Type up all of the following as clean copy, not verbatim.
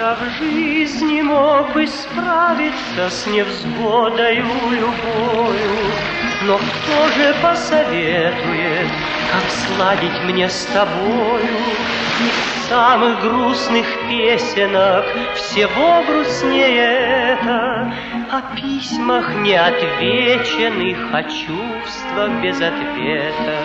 Я в жизни мог бы справиться с невзгодою любою, но кто же посоветует, как сладить мне с тобою? И в самых грустных песенах всего грустнее это, о письмах неотвеченных, о чувствах без ответа.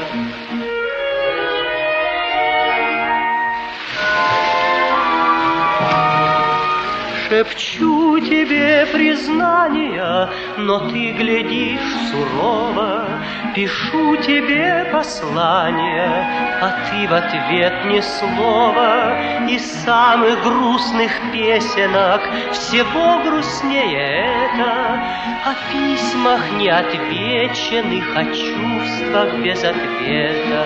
Шепчу тебе признания, но ты глядишь сурово. Пишу тебе послания, а ты в ответ ни слова. Из самых грустных песенок всего грустнее это, о письмах неотвеченных, о чувствах без ответа.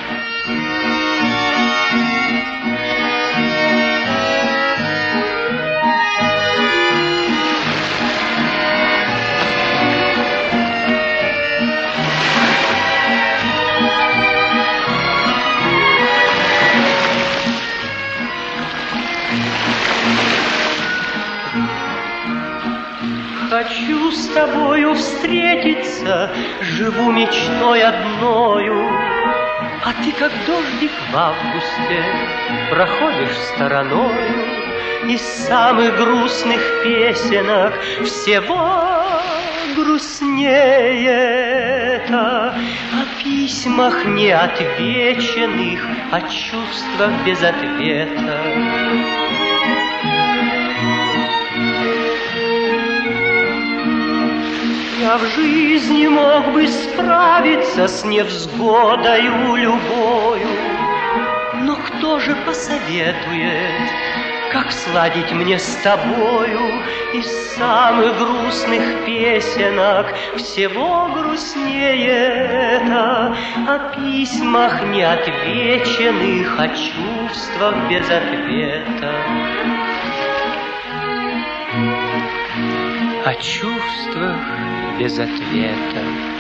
Хочу с тобою встретиться, живу мечтой одною, а ты, как дождик в августе, проходишь стороною. Из самых грустных песенок всего грустнее это, о письмах неотвеченных, о чувствах без ответа. Я в жизни мог бы справиться с невзгодою любою, но кто же посоветует, как сладить мне с тобою? Из самых грустных песенок всего грустнее это, о письмах неотвеченных, о чувствах без ответа. О чувствах без ответа.